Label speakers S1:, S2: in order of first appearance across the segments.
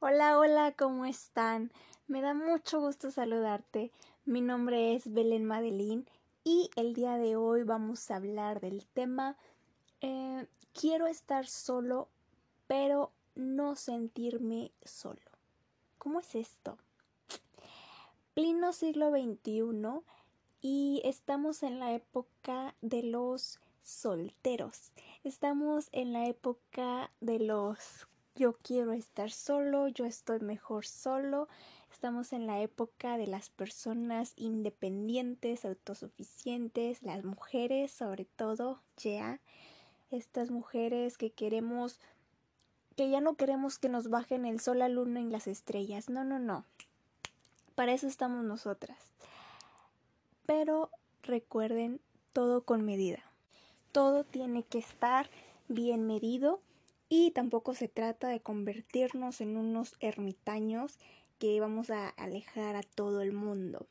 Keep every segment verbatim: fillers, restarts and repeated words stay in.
S1: Hola, hola, ¿cómo están? Me da mucho gusto saludarte. Mi nombre es Belén Madeline y el día de hoy vamos a hablar del tema eh, quiero estar solo, pero no sentirme solo. ¿Cómo es esto? Pleno siglo veintiuno y estamos en la época de los solteros. Estamos en la época de los yo quiero estar solo, yo estoy mejor solo. Estamos en la época de las personas independientes, autosuficientes, las mujeres sobre todo, ya. Estas mujeres que queremos, que ya no queremos que nos bajen el sol, la luna y las estrellas. No, no, no. Para eso estamos nosotras. Pero recuerden, todo con medida. Todo tiene que estar bien medido y tampoco se trata de convertirnos en unos ermitaños que vamos a alejar a todo el mundo.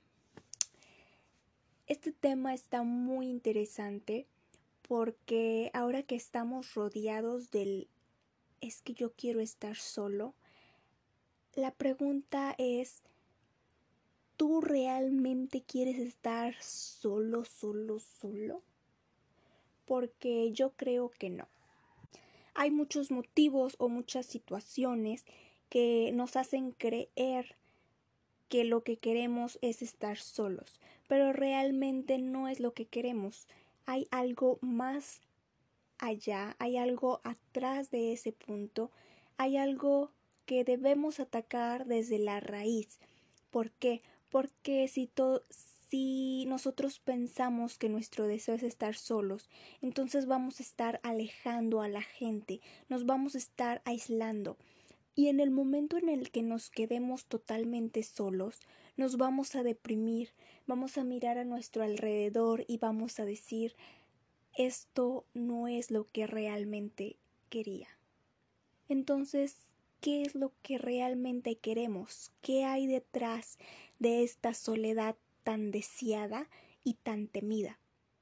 S1: Este tema está muy interesante porque ahora que estamos rodeados del es que yo quiero estar solo, la pregunta es, ¿tú realmente quieres estar solo, solo, solo? Porque yo creo que no. Hay muchos motivos o muchas situaciones que nos hacen creer que lo que queremos es estar solos, pero realmente no es lo que queremos. Hay algo más allá, hay algo atrás de ese punto, hay algo que debemos atacar desde la raíz. ¿Por qué? Porque si, to- si nosotros pensamos que nuestro deseo es estar solos, entonces vamos a estar alejando a la gente, nos vamos a estar aislando. Y en el momento en el que nos quedemos totalmente solos, nos vamos a deprimir, vamos a mirar a nuestro alrededor y vamos a decir, esto no es lo que realmente quería. Entonces, ¿qué es lo que realmente queremos? ¿Qué hay detrás de esta soledad tan deseada y tan temida?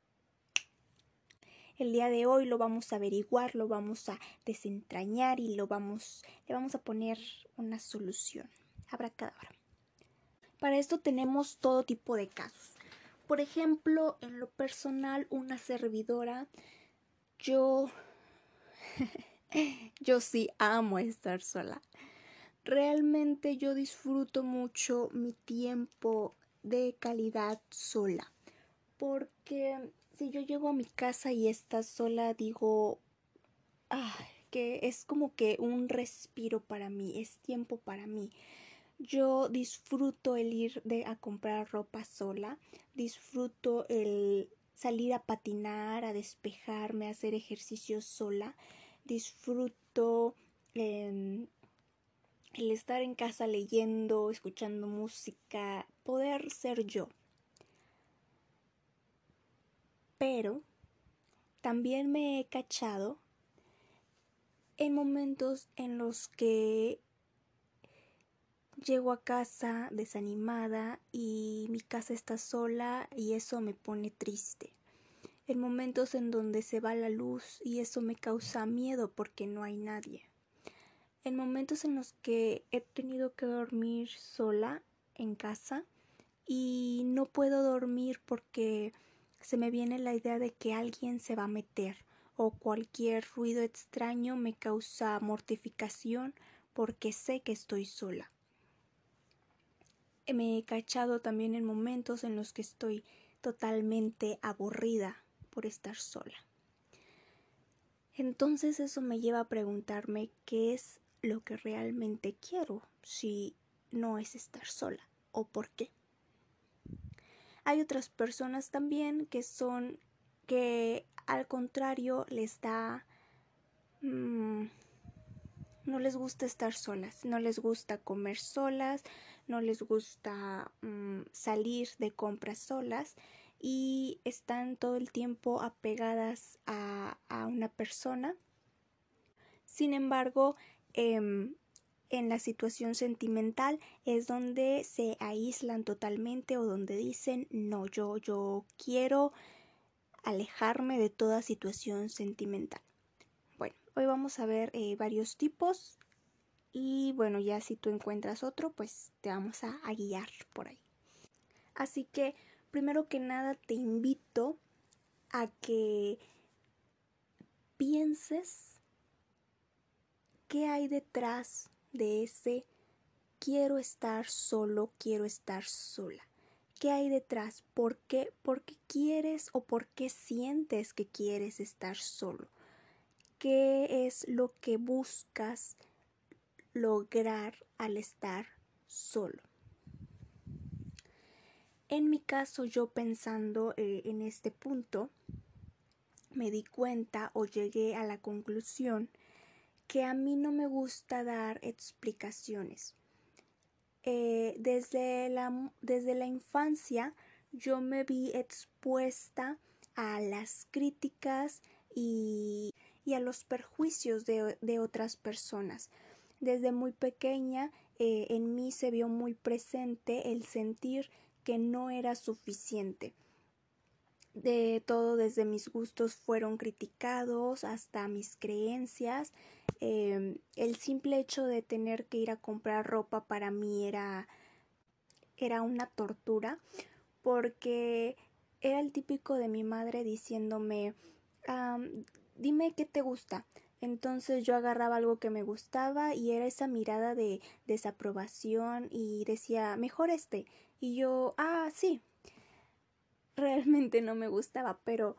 S1: El día de hoy lo vamos a averiguar, lo vamos a desentrañar y lo vamos, le vamos a poner una solución. Abracadabra. Para esto tenemos todo tipo de casos. Por ejemplo, en lo personal, una servidora, yo, yo sí amo estar sola. Realmente yo disfruto mucho mi tiempo de calidad sola. Porque si yo llego a mi casa y está sola, digo, ay, que es como que un respiro para mí, es tiempo para mí. Yo disfruto el ir de, a comprar ropa sola, disfruto el salir a patinar, a despejarme, a hacer ejercicio sola, disfruto eh, el estar en casa leyendo, escuchando música, poder ser yo. Pero también me he cachado en momentos en los que llego a casa desanimada y mi casa está sola y eso me pone triste. En momentos en donde se va la luz y eso me causa miedo porque no hay nadie. En momentos en los que he tenido que dormir sola en casa y no puedo dormir porque se me viene la idea de que alguien se va a meter o cualquier ruido extraño me causa mortificación porque sé que estoy sola. Me he cachado también en momentos en los que estoy totalmente aburrida por estar sola. Entonces eso me lleva a preguntarme qué es lo que realmente quiero si no es estar sola o por qué. Hay otras personas también que son que al contrario les da mmm, no les gusta estar solas, no les gusta comer solas, no les gusta mmm, salir de compras solas y están todo el tiempo apegadas a, a una persona. Sin embargo, eh, en la situación sentimental es donde se aíslan totalmente o donde dicen no, yo, yo quiero alejarme de toda situación sentimental. Bueno, hoy vamos a ver eh, varios tipos Y bueno, ya si tú encuentras otro, pues te vamos a, a guiar por ahí. Así que, primero que nada, te invito a que pienses qué hay detrás de ese quiero estar solo, quiero estar sola. ¿Qué hay detrás? ¿Por qué? ¿Por qué quieres o por qué sientes que quieres estar solo? ¿Qué es lo que buscas lograr al estar solo? En mi caso, yo pensando eh, en este punto, me di cuenta o llegué a la conclusión que a mí no me gusta dar explicaciones. Eh, desde la, desde la infancia yo me vi expuesta a las críticas y, y a los perjuicios de, de otras personas. Desde muy pequeña eh, en mí se vio muy presente el sentir que no era suficiente. De todo, desde mis gustos fueron criticados hasta mis creencias. Eh, el simple hecho de tener que ir a comprar ropa para mí era, era una tortura, porque era el típico de mi madre diciéndome, um, dime qué te gusta. Entonces yo agarraba algo que me gustaba y era esa mirada de desaprobación y decía, mejor este. Y yo, ah, sí, realmente no me gustaba, pero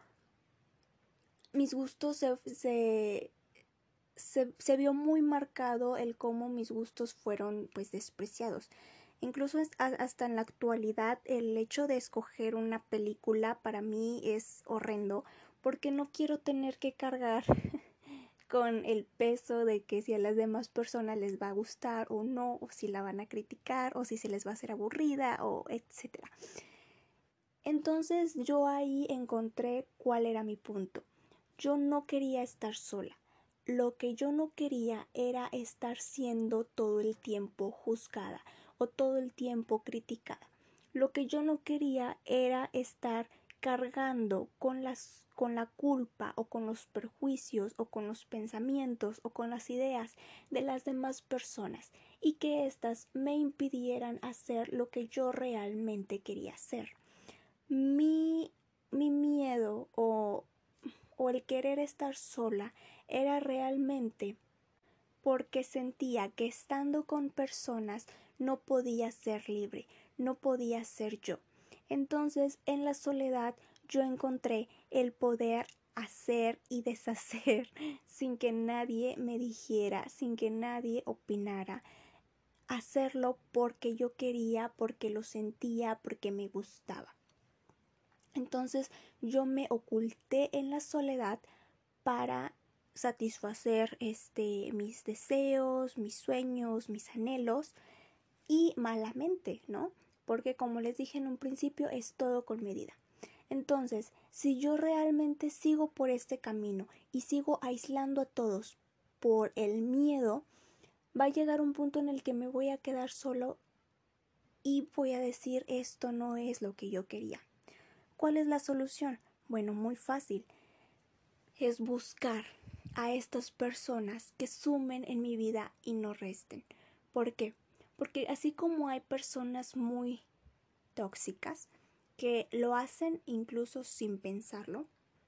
S1: mis gustos se, se, se, se vio muy marcado el cómo mis gustos fueron pues despreciados. Incluso hasta en la actualidad el hecho de escoger una película para mí es horrendo, porque no quiero tener que cargar con el peso de que si a las demás personas les va a gustar o no, o si la van a criticar, o si se les va a hacer aburrida, o etcétera. Entonces yo ahí encontré cuál era mi punto. Yo no quería estar sola. Lo que yo no quería era estar siendo todo el tiempo juzgada o todo el tiempo criticada. Lo que yo no quería era estar cargando con las con la culpa o con los perjuicios o con los pensamientos o con las ideas de las demás personas y que éstas me impidieran hacer lo que yo realmente quería hacer. Mi, mi miedo o, o el querer estar sola era realmente porque sentía que estando con personas no podía ser libre, no podía ser yo. Entonces, en la soledad yo encontré el poder hacer y deshacer sin que nadie me dijera, sin que nadie opinara. Hacerlo porque yo quería, porque lo sentía, porque me gustaba. Entonces yo me oculté en la soledad para satisfacer este, mis deseos, mis sueños, mis anhelos y malamente, ¿no? Porque como les dije en un principio, es todo con medida. Entonces, si yo realmente sigo por este camino y sigo aislando a todos por el miedo, va a llegar un punto en el que me voy a quedar solo y voy a decir esto no es lo que yo quería. ¿Cuál es la solución? Bueno, muy fácil. Es buscar a estas personas que sumen en mi vida y no resten. ¿Por qué? Porque así como hay personas muy tóxicas que lo hacen incluso sin pensarlo,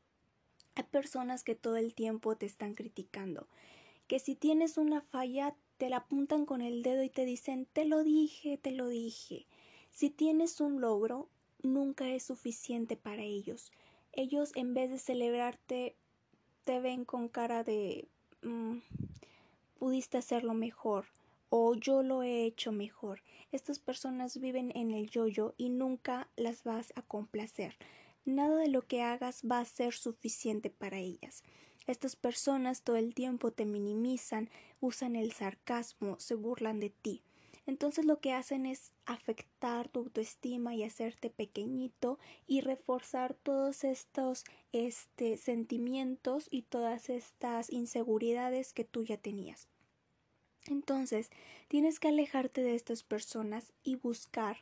S1: hay personas que todo el tiempo te están criticando, que si tienes una falla te la apuntan con el dedo y te dicen te lo dije, te lo dije. Si tienes un logro, nunca es suficiente para ellos. Ellos en vez de celebrarte te ven con cara de mmm, pudiste hacerlo mejor o yo lo he hecho mejor. Estas personas viven en el yo-yo y nunca las vas a complacer. Nada de lo que hagas va a ser suficiente para ellas. Estas personas todo el tiempo te minimizan, usan el sarcasmo, se burlan de ti. Entonces lo que hacen es afectar tu autoestima y hacerte pequeñito y reforzar todos estos este, sentimientos y todas estas inseguridades que tú ya tenías. Entonces tienes que alejarte de estas personas y buscar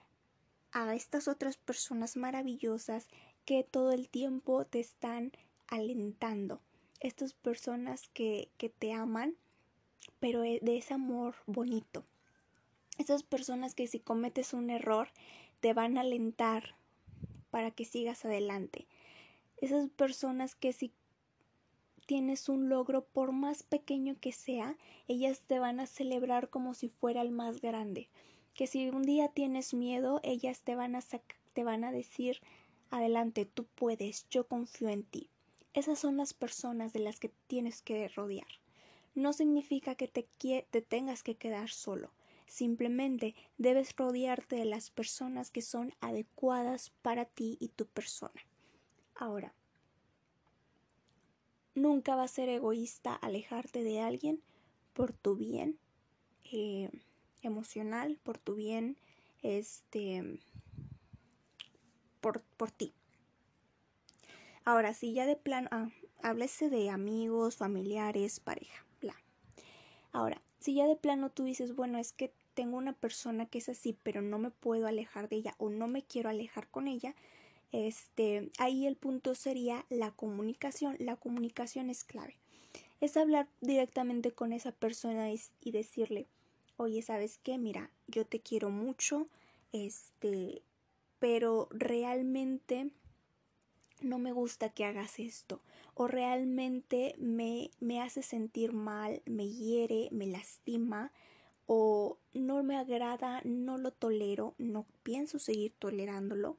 S1: a estas otras personas maravillosas que todo el tiempo te están alentando. Estas personas que, que te aman pero de ese amor bonito. Esas personas que si cometes un error te van a alentar para que sigas adelante. Esas personas que si tienes un logro, por más pequeño que sea, ellas te van a celebrar como si fuera el más grande. Que si un día tienes miedo, ellas te van a sac- te van a decir, adelante, tú puedes, yo confío en ti. Esas son las personas de las que tienes que rodear. No significa que te, te tengas que quedar solo. Simplemente debes rodearte de las personas que son adecuadas para ti y tu persona. Ahora, nunca va a ser egoísta alejarte de alguien por tu bien eh, emocional, por tu bien, este, por, por ti. Ahora, si ya de plano, ah, háblese de amigos, familiares, pareja, bla. Ahora, si ya de plano tú dices, bueno, es que tengo una persona que es así, pero no me puedo alejar de ella o no me quiero alejar con ella, este, ahí el punto sería la comunicación. La comunicación es clave. Es hablar directamente con esa persona y decirle, oye, ¿sabes qué? Mira, yo te quiero mucho, este, pero realmente no me gusta que hagas esto, o realmente me, me hace sentir mal, me hiere, me lastima, o no me agrada, no lo tolero, no pienso seguir tolerándolo.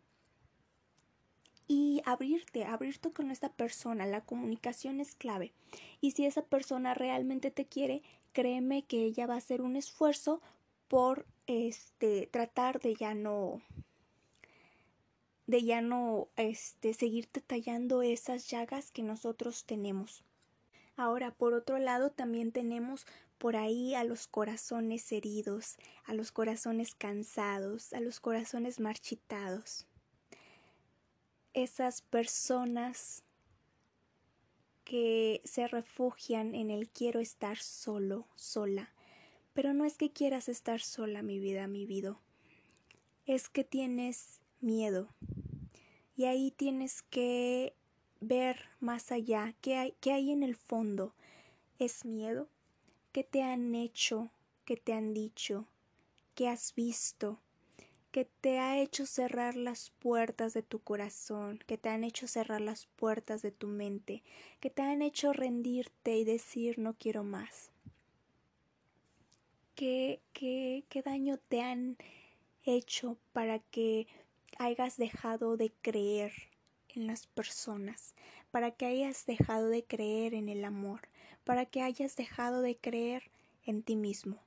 S1: Y abrirte, abrirte con esta persona, la comunicación es clave. Y si esa persona realmente te quiere, créeme que ella va a hacer un esfuerzo por este tratar de ya no de ya no este seguirte tallando esas llagas que nosotros tenemos. Ahora, por otro lado, también tenemos por ahí a los corazones heridos, a los corazones cansados, a los corazones marchitados. Esas personas que se refugian en el quiero estar solo, sola. Pero no es que quieras estar sola, mi vida, mi vida. Es que tienes miedo. Y ahí tienes que ver más allá. ¿Qué hay, qué hay en el fondo? ¿Es miedo? ¿Qué te han hecho? ¿Qué te han dicho? ¿Qué has visto? Que te ha hecho cerrar las puertas de tu corazón, que te han hecho cerrar las puertas de tu mente, que te han hecho rendirte y decir no quiero más. ¿Qué, qué, qué daño te han hecho para que hayas dejado de creer en las personas, para que hayas dejado de creer en el amor, para que hayas dejado de creer en ti mismo?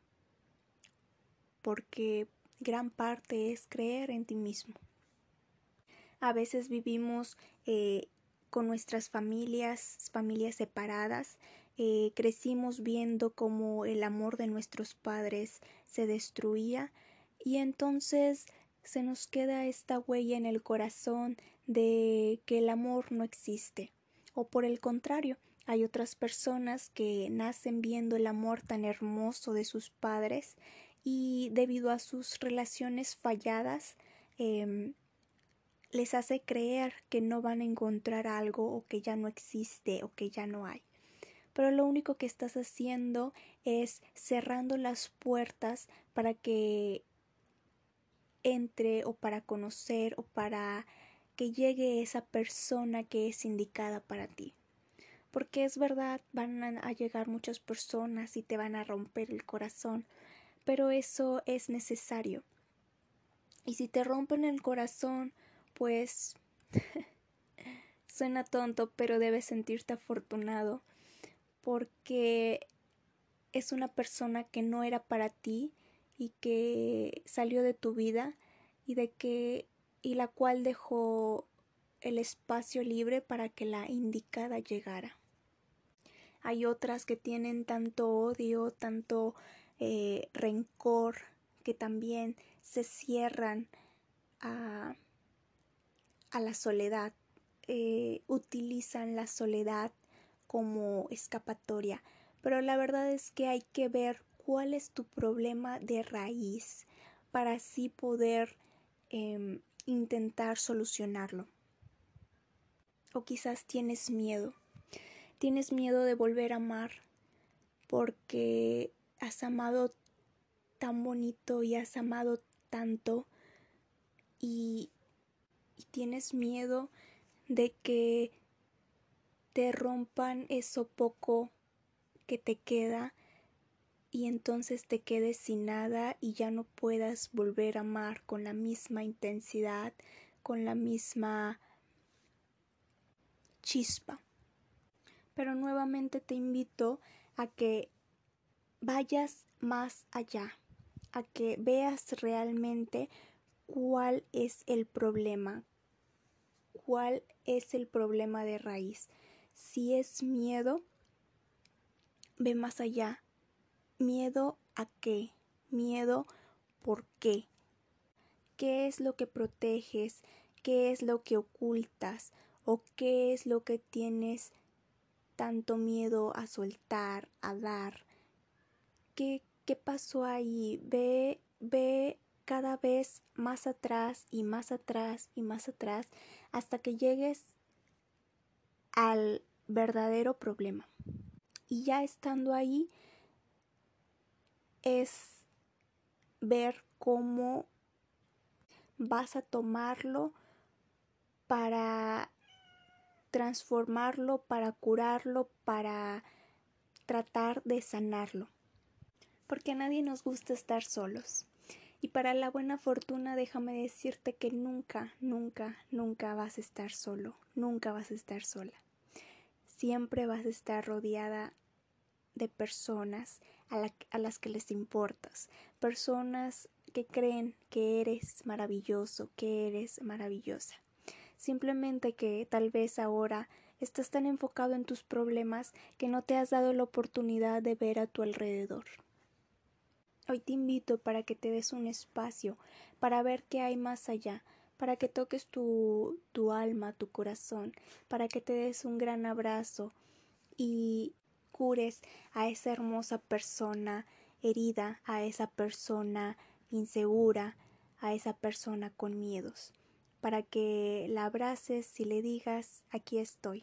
S1: Porque gran parte es creer en ti mismo. A veces vivimos eh, con nuestras familias, familias separadas, eh, crecimos viendo cómo el amor de nuestros padres se destruía y entonces se nos queda esta huella en el corazón de que el amor no existe. O por el contrario, hay otras personas que nacen viendo el amor tan hermoso de sus padres y debido a sus relaciones falladas, eh, les hace creer que no van a encontrar algo o que ya no existe o que ya no hay. Pero lo único que estás haciendo es cerrando las puertas para que entre o para conocer o para que llegue esa persona que es indicada para ti. Porque es verdad, van a llegar muchas personas y te van a romper el corazón, pero eso es necesario. Y si te rompen el corazón, pues suena tonto, pero debes sentirte afortunado porque es una persona que no era para ti y que salió de tu vida y de que y la cual dejó el espacio libre para que la indicada llegara. Hay otras que tienen tanto odio, tanto eh, rencor, que también se cierran a, a la soledad, eh, utilizan la soledad como escapatoria, pero la verdad es que hay que ver cuál es tu problema de raíz para así poder eh, intentar solucionarlo. O quizás tienes miedo, tienes miedo de volver a amar, porque has amado tan bonito y has amado tanto y, y tienes miedo de que te rompan eso poco que te queda y entonces te quedes sin nada y ya no puedas volver a amar con la misma intensidad, con la misma chispa. Pero nuevamente te invito a que vayas más allá, a que veas realmente cuál es el problema, cuál es el problema de raíz. Si es miedo, ve más allá. ¿Miedo a qué? ¿Miedo por qué? ¿Qué es lo que proteges? ¿Qué es lo que ocultas? ¿O qué es lo que tienes tanto miedo a soltar, a dar? ¿Qué, qué pasó ahí? Ve, ve cada vez más atrás y más atrás y más atrás hasta que llegues al verdadero problema. Y ya estando ahí es ver cómo vas a tomarlo para transformarlo, para curarlo, para tratar de sanarlo. Porque a nadie nos gusta estar solos. Y para la buena fortuna déjame decirte que nunca, nunca, nunca vas a estar solo, nunca vas a estar sola. Siempre vas a estar rodeada de personas a, la, a las que les importas, personas que creen que eres maravilloso, que eres maravillosa. Simplemente que tal vez ahora estás tan enfocado en tus problemas que no te has dado la oportunidad de ver a tu alrededor. Hoy te invito para que te des un espacio, para ver qué hay más allá, para que toques tu, tu alma, tu corazón, para que te des un gran abrazo y cures a esa hermosa persona herida, a esa persona insegura, a esa persona con miedos, para que la abraces y le digas aquí estoy.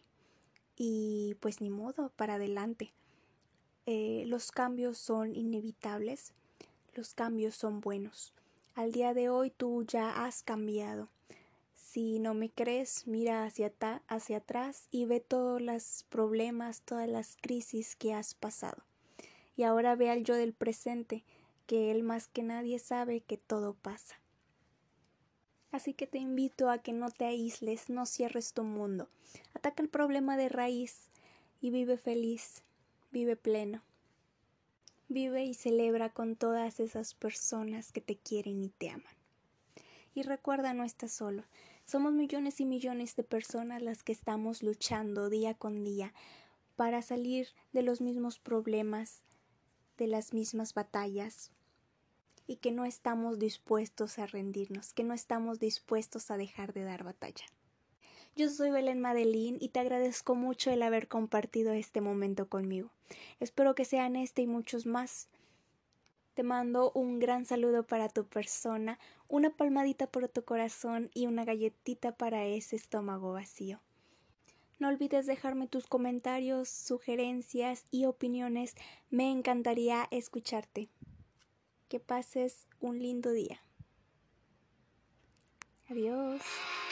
S1: Y pues ni modo, para adelante. Eh, los cambios son inevitables. Los cambios son buenos. Al día de hoy tú ya has cambiado. Si no me crees, mira hacia, ta- hacia atrás y ve todos los problemas, todas las crisis que has pasado. Y ahora ve al yo del presente, que él más que nadie sabe que todo pasa. Así que te invito a que no te aísles, no cierres tu mundo. Ataca el problema de raíz y vive feliz, vive pleno. Vive y celebra con todas esas personas que te quieren y te aman. Y recuerda, no estás solo. Somos millones y millones de personas las que estamos luchando día con día para salir de los mismos problemas, de las mismas batallas, y que no estamos dispuestos a rendirnos, que no estamos dispuestos a dejar de dar batalla. Yo soy Belén Madeline y te agradezco mucho el haber compartido este momento conmigo. Espero que sean este y muchos más. Te mando un gran saludo para tu persona, una palmadita por tu corazón y una galletita para ese estómago vacío. No olvides dejarme tus comentarios, sugerencias y opiniones. Me encantaría escucharte. Que pases un lindo día. Adiós.